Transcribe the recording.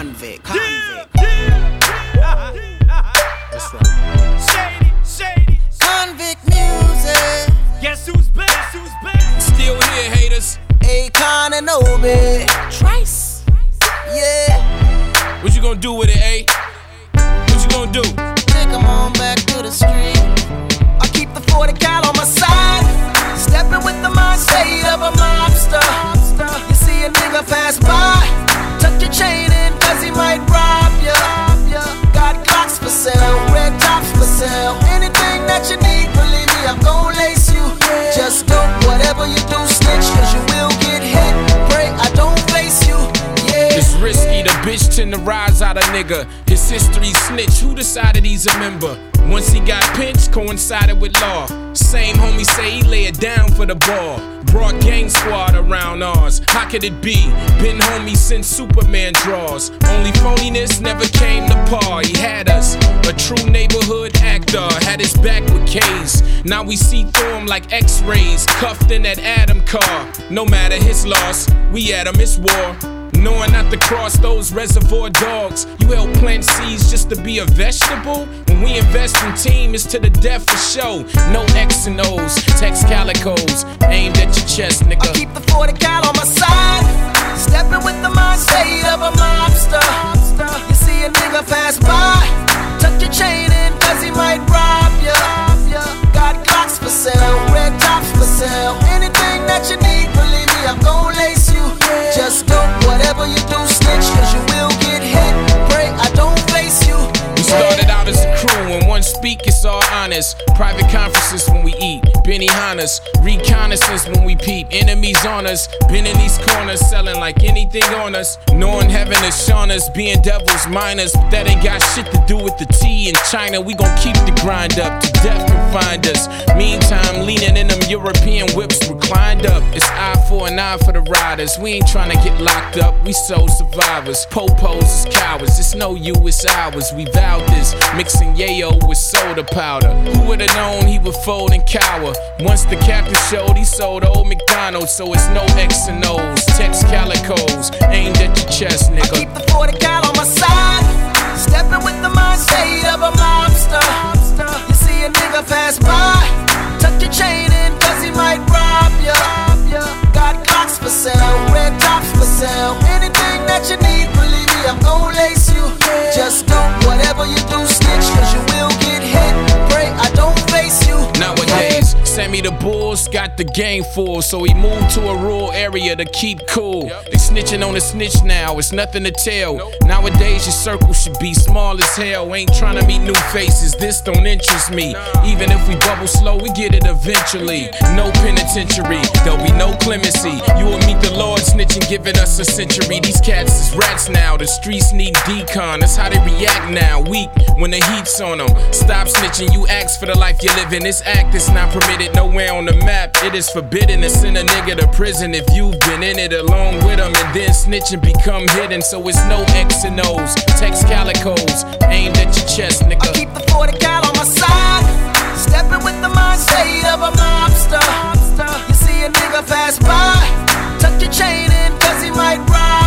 Convict. That's right. Shady. Convict music. Guess who's back? Still here, haters. Akon and Obi. Trice. Yeah. What you gonna do with it, A? What you gonna do? Take 'em on back to the street. I keep the 40 cal on my side. Stepping with the mindset of a mobster. You see a nigga pass by, tuck your chain in cause he might rob ya. Got Glocks for sale, red tops for sale. Anything that you need, believe me, I'm gon' lace you. Just do whatever you do, snitch, cause you will get hit. Pray I don't face you, yeah. It's risky, the bitch tend to rise out a nigga. His history snitch, who decided he's a member? Once he got pinched, coincided with law. Same homie say he lay it down for the ball. Brought gang squad around ours. How could it be? Been homie since Superman draws. Only phoniness never came to par. He had us, a true neighborhood actor. Had his back with K's. Now we see through him like X-rays. Cuffed in that Adam car. No matter his loss, we at him, it's war. Knowing not to cross those reservoir dogs. You help plant seeds just to be a vegetable? When we invest in team, it's to the death for show. No X and O's, text calicos, aimed at your chest, nigga. I keep the 40 cal on my side. Stepping with the mindset of a mobster. You see a nigga pass by, tuck your chain in cause he might rob ya. Got Glocks for sale, red tops for sale. Anything that you need, believe me, I'm gon' lace you. Just do whatever you do, snitch, cause you will get hit. Pray I don't face you. We started out as a crew, when one speak, it's all honest. Private conferences when we eat, Benihana's. Reconnaissance when we peep, enemies on us. Been in these corners, selling like anything on us. Knowing heaven is shown us, being devils minors. But that ain't got shit to do with the tea in China. We gon' keep the grind up, to death can find us. Meantime, leaning in them European whips reclined up. It's eye for an eye for the riders. We ain't tryna get locked up, we soul survivors. Popos is cowards, it's no you, it's ours. We vowed this, mixing yayo with soda powder. Who would've known he would fold and cower? Once the captain showed, he sold old McDonald's. So it's no X and O's, text calicos, aimed at your chest, nigga. I keep the 40 cal on my side. Stepping with the mindset of a mobster. You see a nigga pass by, tuck your chain in cause he might rob ya. Got Glocks for sale, red tops for sale. Anything that you need, believe me, I'm gon' lace you. Just do whatever you do, snitch, cause you will get hit. Pray I don't face you. Nowadays, Sammy the Bulls got the game full, so he moved to a rural area to keep cool. They snitching on a snitch now, it's nothing to tell. Nowadays your circle should be small as hell. Ain't tryna meet new faces, this don't interest me. Even if we bubble slow, we get it eventually. No penitentiary, there'll be no clemency. You will meet the Lord snitching, giving us a century. These cats is rats now, the streets need decon. That's how they react now, weak when the heat's on them. Stop snitching, you ask for the life you live in. This act is not permitted nowhere on the map. It is forbidden to send a nigga to prison if you've been in it along with him. And then snitching become hidden, so it's no X and O's, text calicos, aimed at your chest, nigga. I keep the 40 cal on my side. Stepping with the mindset of a mobster. You see a nigga pass by, tuck your chain in cause he might rob